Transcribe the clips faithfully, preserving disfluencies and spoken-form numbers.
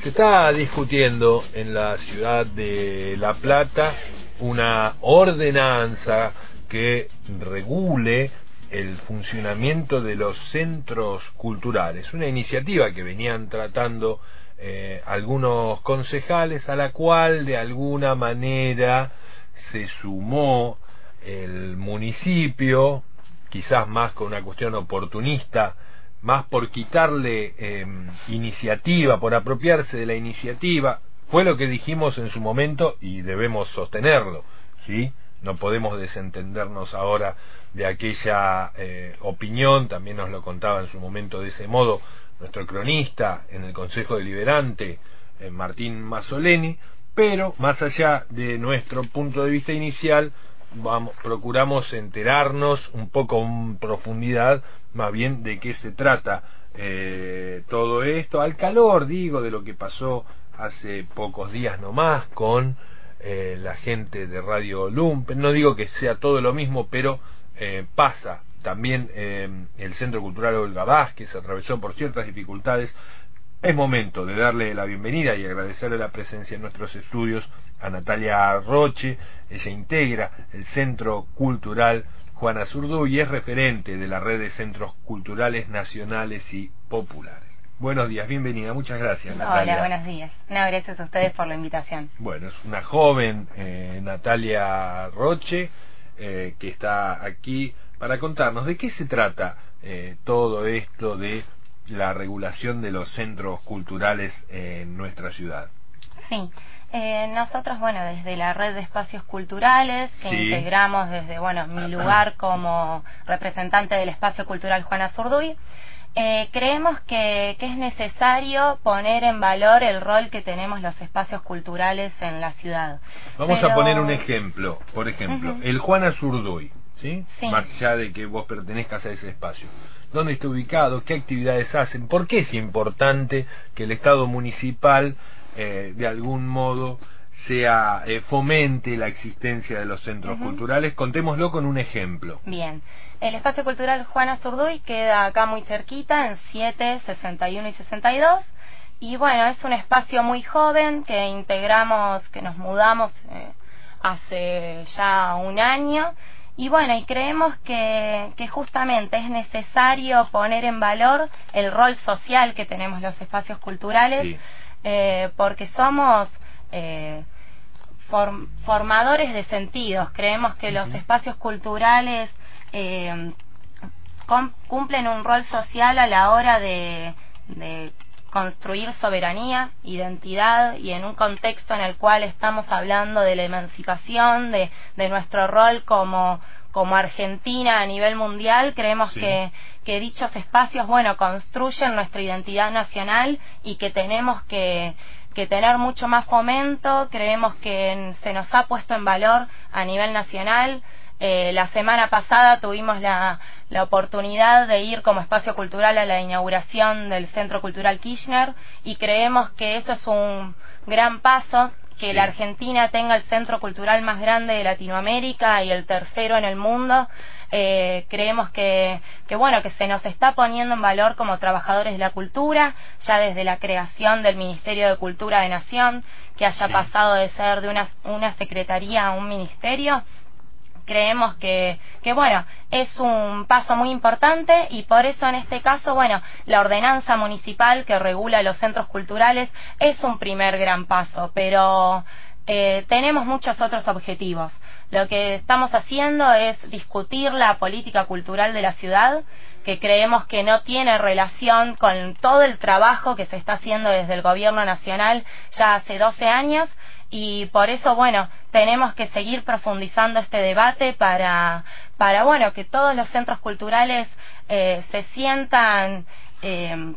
Se está discutiendo en la ciudad de La Plata una ordenanza que regule el funcionamiento de los centros culturales, una iniciativa que venían tratando eh, algunos concejales, a la cual de alguna manera se sumó el municipio, quizás más con una cuestión oportunista, más por quitarle eh, iniciativa, por apropiarse de la iniciativa. Fue lo que dijimos en su momento y debemos sostenerlo, ¿sí? No podemos desentendernos ahora de aquella eh, opinión, también nos lo contaba en su momento de ese modo nuestro cronista en el Consejo Deliberante, eh, Martín Mazzoleni, pero más allá de nuestro punto de vista inicial, vamos, procuramos enterarnos un poco en profundidad más bien de qué se trata eh, todo esto, al calor, digo, de lo que pasó hace pocos días nomás con eh, la gente de Radio Lumpen. No digo que sea todo lo mismo, pero eh, pasa. También eh, el Centro Cultural Olga Vázquez atravesó por ciertas dificultades. Es momento de darle la bienvenida y agradecerle la presencia en nuestros estudios a Natalia Roche. Ella integra el Centro Cultural Juana Azurduy y es referente de la red de centros culturales nacionales y populares. Buenos días, bienvenida, muchas gracias, Natalia. Hola, buenos días. No, gracias a ustedes por la invitación. Bueno, es una joven eh, Natalia Roche eh, que está aquí para contarnos de qué se trata eh, todo esto de la regulación de los centros culturales en nuestra ciudad. Sí, eh, nosotros, bueno, desde la red de espacios culturales, que sí. integramos desde, bueno, mi lugar como representante del espacio cultural Juana Azurduy, eh, creemos que, que es necesario poner en valor el rol que tenemos los espacios culturales en la ciudad. Vamos Pero... a poner un ejemplo, por ejemplo, uh-huh. el Juana Azurduy, ¿sí? Sí. Más allá de que vos pertenezcas a ese espacio. ¿Dónde está ubicado? ¿Qué actividades hacen? ¿Por qué es importante que el Estado municipal eh, de algún modo sea eh, fomente la existencia de los centros uh-huh. culturales? Contémoslo con un ejemplo. Bien, el espacio cultural Juana Azurduy queda acá muy cerquita, en siete, sesenta y uno y sesenta y dos, y bueno, es un espacio muy joven que integramos, que nos mudamos eh, hace ya un año. Y bueno, y creemos que, que justamente es necesario poner en valor el rol social que tenemos los espacios culturales, sí. eh, porque somos eh, form, formadores de sentidos. Creemos que uh-huh. los espacios culturales eh, com, cumplen un rol social a la hora de, de construir soberanía, identidad, y en un contexto en el cual estamos hablando de la emancipación, de, de nuestro rol como, como Argentina a nivel mundial, creemos sí. que, que dichos espacios, bueno, construyen nuestra identidad nacional y que tenemos que, que tener mucho más fomento. Creemos que se nos ha puesto en valor a nivel nacional. Eh, la semana pasada tuvimos la, la oportunidad de ir como espacio cultural a la inauguración del Centro Cultural Kirchner y creemos que eso es un gran paso, que sí. la Argentina tenga el centro cultural más grande de Latinoamérica y el tercero en el mundo. Eh, creemos que, que bueno, que se nos está poniendo en valor como trabajadores de la cultura, ya desde la creación del Ministerio de Cultura de Nación, que haya sí. pasado de ser de una, una secretaría a un ministerio. Creemos que, que, bueno, es un paso muy importante y por eso en este caso, bueno, la ordenanza municipal que regula los centros culturales es un primer gran paso, pero eh, tenemos muchos otros objetivos. Lo que estamos haciendo es discutir la política cultural de la ciudad, que creemos que no tiene relación con todo el trabajo que se está haciendo desde el gobierno nacional ya hace doce años. Y por eso, bueno, tenemos que seguir profundizando este debate para, para bueno, que todos los centros culturales eh, se sientan eh,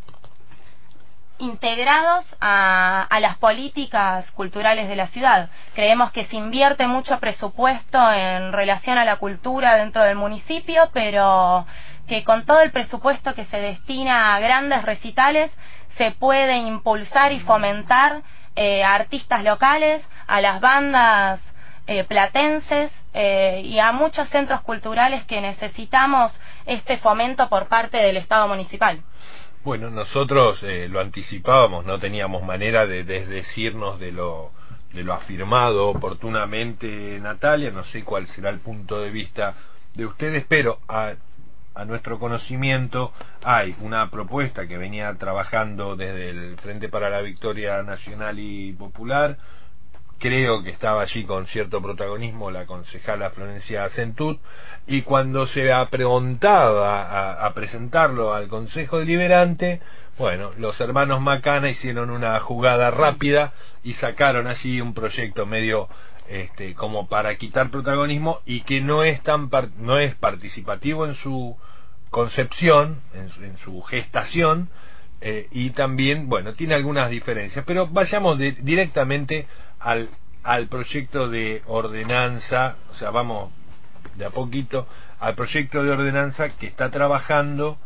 integrados a, a las políticas culturales de la ciudad. Creemos que se invierte mucho presupuesto en relación a la cultura dentro del municipio, pero que con todo el presupuesto que se destina a grandes recitales se puede impulsar y fomentar Eh, a artistas locales, a las bandas eh, platenses eh, y a muchos centros culturales que necesitamos este fomento por parte del Estado municipal. Bueno, nosotros eh, lo anticipábamos, no teníamos manera de desdecirnos de lo de lo afirmado oportunamente Natalia, no sé cuál será el punto de vista de ustedes, pero a, a nuestro conocimiento hay una propuesta que venía trabajando desde el Frente para la Victoria Nacional y Popular. Creo que estaba allí con cierto protagonismo la concejala Florencia Centut, y cuando se preguntaba a, a presentarlo al Consejo Deliberante, bueno, los hermanos Macana hicieron una jugada rápida y sacaron así un proyecto medio este, como para quitar protagonismo, y que no es tan par, no es participativo en su concepción, en su, en su gestación, eh, y también, bueno, tiene algunas diferencias, pero vayamos de, directamente al, al proyecto de ordenanza, o sea, vamos de a poquito al proyecto de ordenanza que está trabajando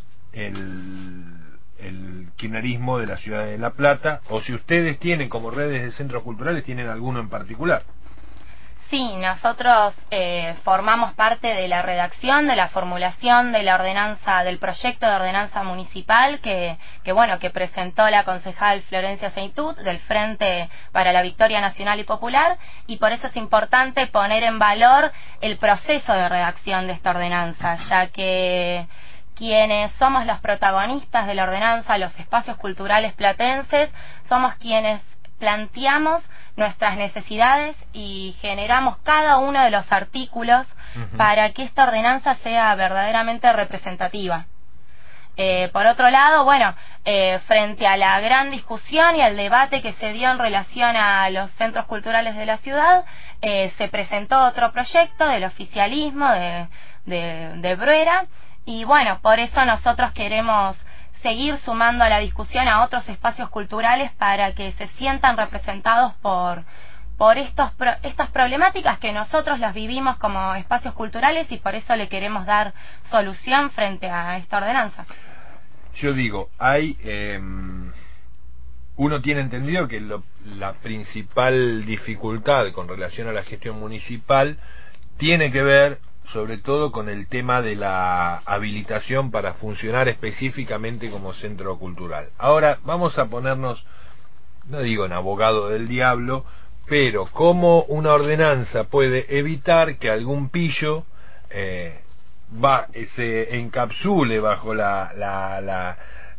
el, el kirchnerismo de la ciudad de La Plata, o si ustedes tienen como redes de centros culturales, tienen alguno en particular. Sí, nosotros eh, formamos parte de la redacción, de la formulación de la ordenanza, del proyecto de ordenanza municipal que, que bueno, que presentó la concejal Florencia Centut del Frente para la Victoria Nacional y Popular, y por eso es importante poner en valor el proceso de redacción de esta ordenanza, ya que quienes somos los protagonistas de la ordenanza, los espacios culturales platenses, somos quienes planteamos nuestras necesidades y generamos cada uno de los artículos uh-huh. para que esta ordenanza sea verdaderamente representativa. Eh, por otro lado, bueno, eh, frente a la gran discusión y al debate que se dio en relación a los centros culturales de la ciudad, eh, se presentó otro proyecto del oficialismo de, de, de Bruera, y bueno, por eso nosotros queremos seguir sumando a la discusión a otros espacios culturales para que se sientan representados por, por estos, estas problemáticas que nosotros las vivimos como espacios culturales, y por eso le queremos dar solución frente a esta ordenanza. Yo digo, hay eh, uno tiene entendido que lo, la principal dificultad con relación a la gestión municipal tiene que ver sobre todo con el tema de la habilitación para funcionar específicamente como centro cultural. Ahora vamos a ponernos, no digo en abogado del diablo, pero cómo una ordenanza puede evitar que algún pillo eh, va, se encapsule bajo la, la, la,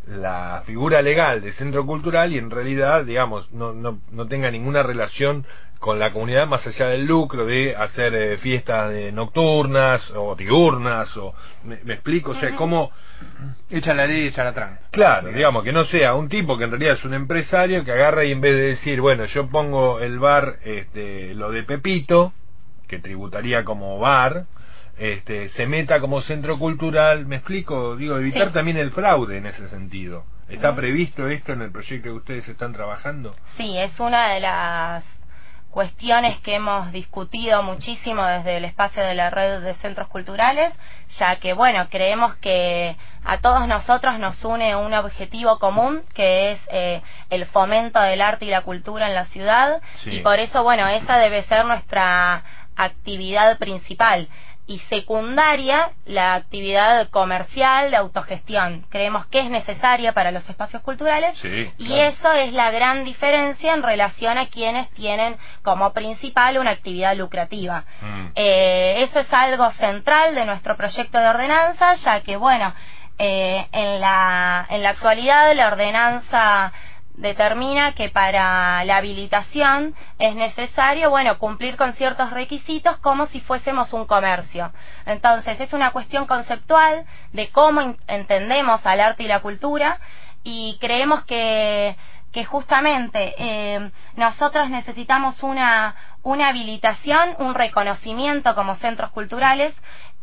la figura legal de centro cultural y en realidad, digamos, no, no, no tenga ninguna relación con la comunidad más allá del lucro de hacer eh, fiestas de nocturnas o diurnas, o me, me explico, o sea, cómo echa la ley y echa la trampa. Claro, digamos, que no sea un tipo que en realidad es un empresario que agarra y en vez de decir, bueno, yo pongo el bar, este, lo de Pepito, que tributaría como bar, este, se meta como centro cultural, me explico, digo, evitar sí. también el fraude en ese sentido. ¿Está uh-huh. previsto esto en el proyecto que ustedes están trabajando? Sí, es una de las cuestiones que hemos discutido muchísimo desde el espacio de la red de centros culturales, ya que, bueno, creemos que a todos nosotros nos une un objetivo común, que es eh, el fomento del arte y la cultura en la ciudad, sí. y por eso, bueno, esa debe ser nuestra actividad principal. Y secundaria, la actividad comercial de autogestión. Creemos que es necesaria para los espacios culturales, sí, y claro. eso es la gran diferencia en relación a quienes tienen como principal una actividad lucrativa. Mm. Eh, eso es algo central de nuestro proyecto de ordenanza, ya que, bueno, eh, en la, en la actualidad la ordenanza determina que para la habilitación es necesario, bueno, cumplir con ciertos requisitos como si fuésemos un comercio. Entonces, es una cuestión conceptual de cómo entendemos al arte y la cultura, y creemos que, que justamente eh, nosotros necesitamos una, una habilitación, un reconocimiento como centros culturales,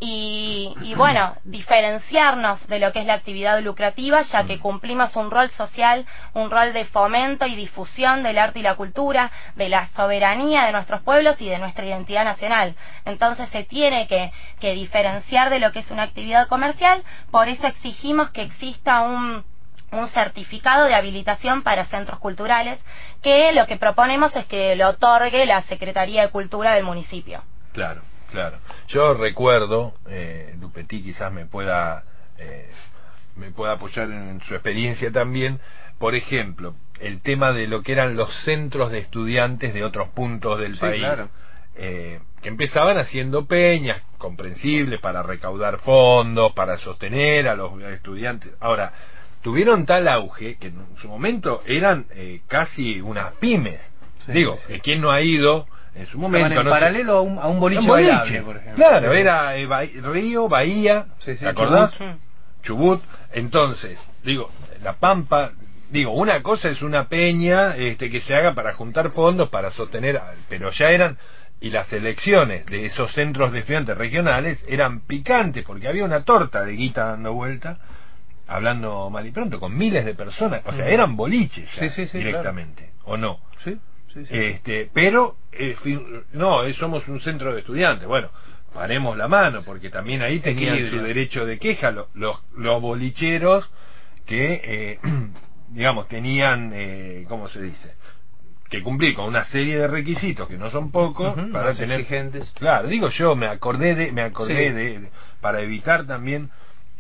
Y, y bueno, diferenciarnos de lo que es la actividad lucrativa, ya que cumplimos un rol social, un rol de fomento y difusión del arte y la cultura, de la soberanía de nuestros pueblos y de nuestra identidad nacional. Entonces se tiene que, que diferenciar de lo que es una actividad comercial, por eso exigimos que exista un un certificado de habilitación para centros culturales, que lo que proponemos es que lo otorgue la Secretaría de Cultura del municipio. Claro. Claro, yo recuerdo, eh, Lupetí quizás me pueda eh, me puede apoyar en su experiencia también, por ejemplo, el tema de lo que eran los centros de estudiantes de otros puntos del Sí, país, claro. eh, que empezaban haciendo peñas comprensibles para recaudar fondos, para sostener a los estudiantes. Ahora, tuvieron tal auge que en su momento eran eh, casi unas pymes. Sí, Digo, sí. eh, ¿quién no ha ido en su momento? Estaban en no sé, paralelo a un, a un boliche, un boliche, bailable, por ejemplo. claro, Sí. era eh, Ba- Río, Bahía, Sí, sí, ¿te acordás? Chubut. Chubut. Entonces, digo, La Pampa, digo, una cosa es una peña este, que se haga para juntar fondos, para sostener, a- pero ya eran, y las elecciones de esos centros de estudiantes regionales eran picantes, porque había una torta de guita dando vuelta, hablando mal y pronto, con miles de personas, o sea, Mm. eran boliches ya, Sí, sí, sí, directamente, ¿o no? Sí, sí, sí. Este, pero eh, fi- no, eh, somos un centro de estudiantes. Bueno, paremos la mano, porque también ahí tenían Equilibrio. su derecho de queja lo- los, los bolicheros que, eh, digamos, tenían, eh, ¿cómo se dice? Que cumplir con una serie de requisitos que no son pocos Ujú, para más tener. exigentes. Claro, digo yo, me acordé de, me acordé Sí. de, de- para evitar también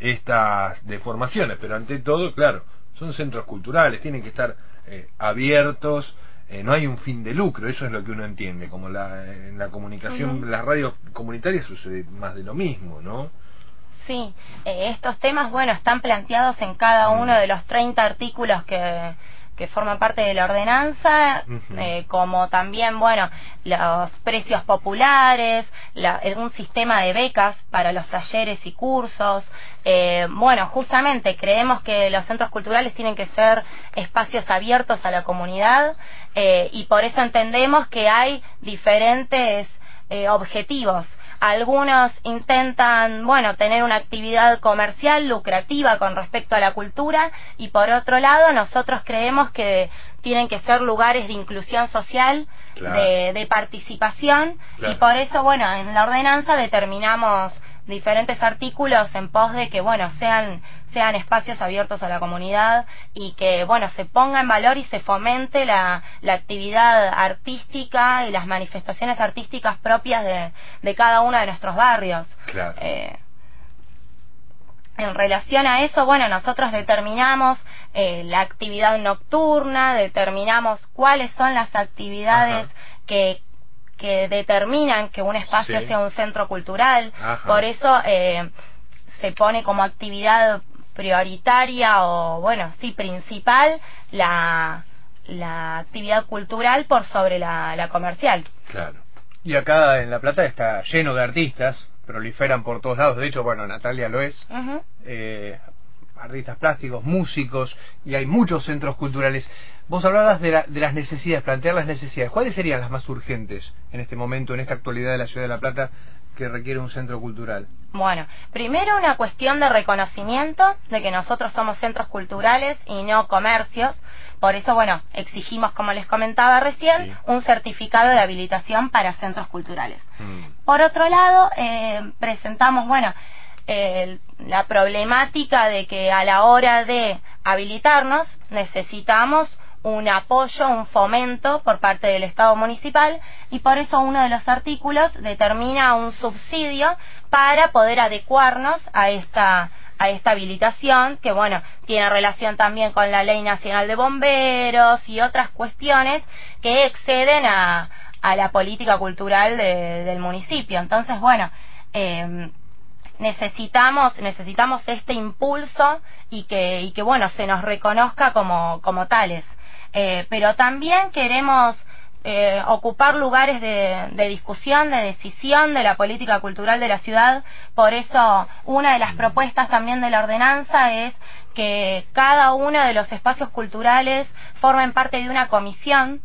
estas deformaciones, pero ante todo, claro, son centros culturales, tienen que estar eh, abiertos, eh, no hay un fin de lucro, eso es lo que uno entiende, como la, en la comunicación, Ujú. las radios comunitarias sucede más de lo mismo, ¿no? Sí, eh, estos temas, bueno, están planteados en cada uno Mm. de los treinta artículos que, que forman parte de la ordenanza, Ujú. eh, como también, bueno, los precios populares, la, eh, un sistema de becas para los talleres y cursos. Eh, bueno, justamente creemos que los centros culturales tienen que ser espacios abiertos a la comunidad, eh, y por eso entendemos que hay diferentes eh, objetivos. Algunos intentan, bueno, tener una actividad comercial lucrativa con respecto a la cultura, y por otro lado nosotros creemos que tienen que ser lugares de inclusión social, Claro. de, de participación, Claro. y por eso, bueno, en la ordenanza determinamos diferentes artículos en pos de que, bueno, sean sean espacios abiertos a la comunidad, y que, bueno, se ponga en valor y se fomente la, la actividad artística y las manifestaciones artísticas propias de, de cada uno de nuestros barrios. Claro. Eh, en relación a eso, bueno, nosotros determinamos eh, la actividad nocturna, determinamos cuáles son las actividades Ajá. que que determinan que un espacio Sí. sea un centro cultural. Ajá. Por eso eh, se pone como actividad prioritaria, o bueno, sí, principal, la, la actividad cultural por sobre la, la comercial. Claro. Y acá en La Plata está lleno de artistas, proliferan por todos lados. De hecho, bueno, Natalia lo es. Ujú. Eh, artistas plásticos, músicos, y hay muchos centros culturales. Vos hablabas de, la, de las necesidades, plantear las necesidades. ¿Cuáles serían las más urgentes en este momento, en esta actualidad de la ciudad de La Plata, que requiere un centro cultural? Bueno, primero una cuestión de reconocimiento de que nosotros somos centros culturales y no comercios. Por eso, bueno, exigimos, como les comentaba recién, Sí. un certificado de habilitación para centros culturales. Mm. Por otro lado, eh, presentamos, bueno, eh, la problemática de que a la hora de habilitarnos necesitamos un apoyo, un fomento por parte del Estado municipal, y por eso uno de los artículos determina un subsidio para poder adecuarnos a esta a esta habilitación, que bueno, tiene relación también con la Ley Nacional de Bomberos y otras cuestiones que exceden a, a la política cultural de, del municipio. Entonces, bueno, eh, necesitamos necesitamos este impulso, y que y que bueno, se nos reconozca como como tales. Eh, pero también queremos eh, ocupar lugares de, de discusión, de decisión de la política cultural de la ciudad. Por eso, una de las propuestas también de la ordenanza es que cada uno de los espacios culturales formen parte de una comisión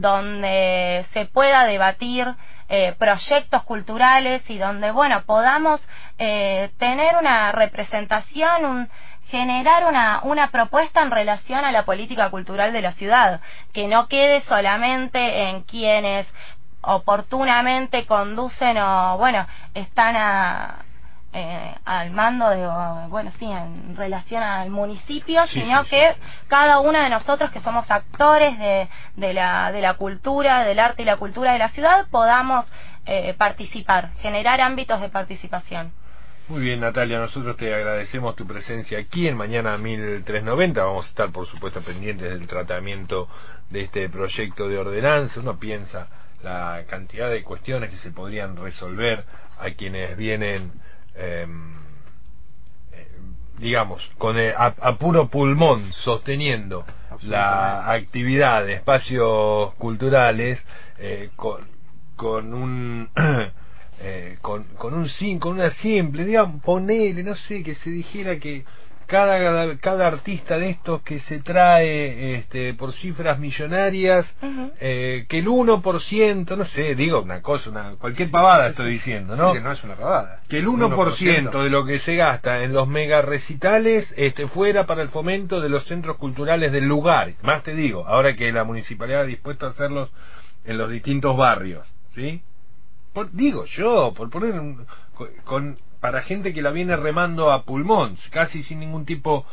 donde se pueda debatir eh, proyectos culturales, y donde, bueno, podamos eh, tener una representación, un, generar una, una propuesta en relación a la política cultural de la ciudad, que no quede solamente en quienes oportunamente conducen o, bueno, están a, eh, al mando de, bueno, sí, en relación al municipio, Sí, sino sí, que sí, sí. cada uno de nosotros que somos actores de, de, la, de la cultura, del arte y la cultura de la ciudad, podamos eh, participar, generar ámbitos de participación. Muy bien, Natalia, nosotros te agradecemos tu presencia aquí en Mañana mil trescientos noventa. Vamos a estar, por supuesto, pendientes del tratamiento de este proyecto de ordenanza. Uno piensa la cantidad de cuestiones que se podrían resolver a quienes vienen, eh, eh, digamos, con el, a, a puro pulmón, sosteniendo la actividad de espacios culturales eh, con, con un... Eh, con, con un sim, con una simple, digamos, ponele, no sé, que se dijera que cada, cada, cada artista de estos que se trae este, por cifras millonarias, Uh-huh. eh, que el uno por ciento, no sé, digo una cosa, una cualquier pavada estoy diciendo, ¿no? Sí, que no es una pavada. Que el uno por ciento de lo que se gasta en los mega recitales este, fuera para el fomento de los centros culturales del lugar. Más te digo, ahora que la municipalidad ha dispuesto a hacerlos en los distintos barrios, ¿sí? Por, digo yo, por poner un, con, para gente que la viene remando a pulmón, casi sin ningún tipo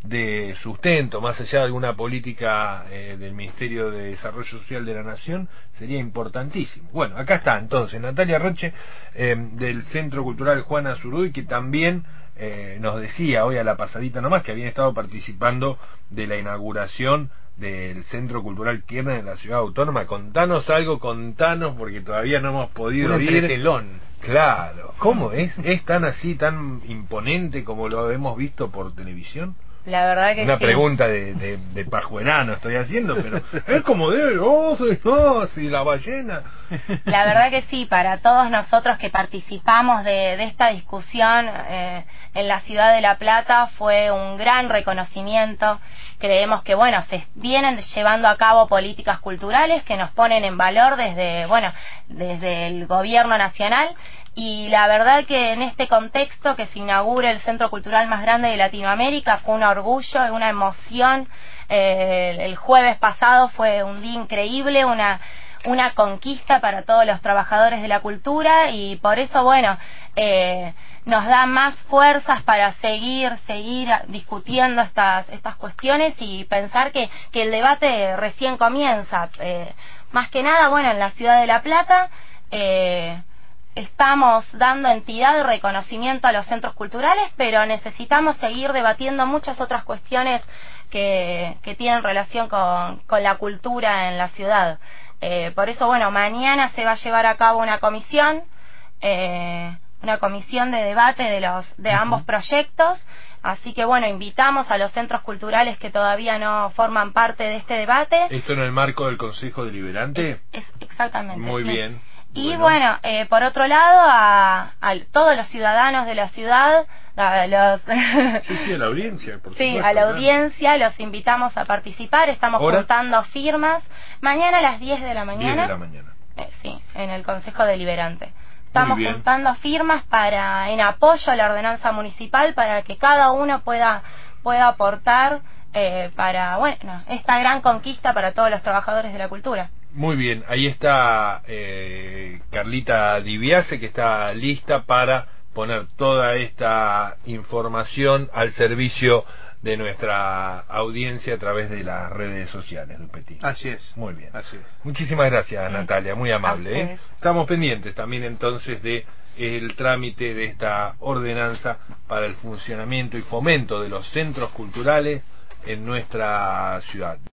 de sustento, más allá de alguna política eh, del Ministerio de Desarrollo Social de la Nación, sería importantísimo. Bueno, acá está entonces Natalia Roche, eh, del Centro Cultural Juana Azurduy, que también eh, nos decía hoy a la pasadita nomás que habían estado participando de la inauguración del Centro Cultural Kirchner en la Ciudad Autónoma. Contanos algo, contanos, porque todavía no hemos podido un ir. entretelón. Claro, ¿cómo es? ¿Es tan así, tan imponente como lo hemos visto por televisión? La verdad que Una sí. pregunta de, de, de pajuerano estoy haciendo, pero es como de, oh, soy, oh, sí, la ballena. La verdad que sí, para todos nosotros que participamos de, de esta discusión eh, en la ciudad de La Plata fue un gran reconocimiento. Creemos que, bueno, se vienen llevando a cabo políticas culturales que nos ponen en valor desde, bueno, desde el gobierno nacional. Y la verdad que en este contexto que se inaugure el centro cultural más grande de Latinoamérica fue un orgullo, una emoción. Eh, el jueves pasado fue un día increíble, una una conquista para todos los trabajadores de la cultura y por eso, bueno, eh, nos da más fuerzas para seguir, seguir discutiendo estas estas cuestiones y pensar que, que el debate recién comienza. Eh, más que nada, bueno, en la ciudad de La Plata, eh, estamos dando entidad y reconocimiento a los centros culturales, pero necesitamos seguir debatiendo muchas otras cuestiones que, que tienen relación con, con la cultura en la ciudad. Eh, por eso, bueno, mañana se va a llevar a cabo una comisión, eh, una comisión de debate de los de uh-huh. ambos proyectos. Así que, bueno, invitamos a los centros culturales que todavía no forman parte de este debate. ¿Esto en el marco del Consejo Deliberante? Es, es exactamente. Muy sí. bien. Y bueno, bueno eh, por otro lado, a, a todos los ciudadanos de la ciudad, a los sí, sí, a la audiencia, por sí, supuesto, a la claro. audiencia los invitamos a participar. Estamos ¿Hora? juntando firmas mañana a las diez de la mañana. diez de la mañana. Eh, sí, en el Consejo Deliberante. Estamos juntando firmas para en apoyo a la ordenanza municipal para que cada uno pueda pueda aportar eh, para bueno esta gran conquista para todos los trabajadores de la cultura. Muy bien, ahí está eh, Carlita Dibiase, que está lista para poner toda esta información al servicio de nuestra audiencia a través de las redes sociales, Lupetín. Así es. Muy bien. Así es. Muchísimas gracias, Natalia, muy amable. ¿eh? Estamos pendientes también entonces de el trámite de esta ordenanza para el funcionamiento y fomento de los centros culturales en nuestra ciudad.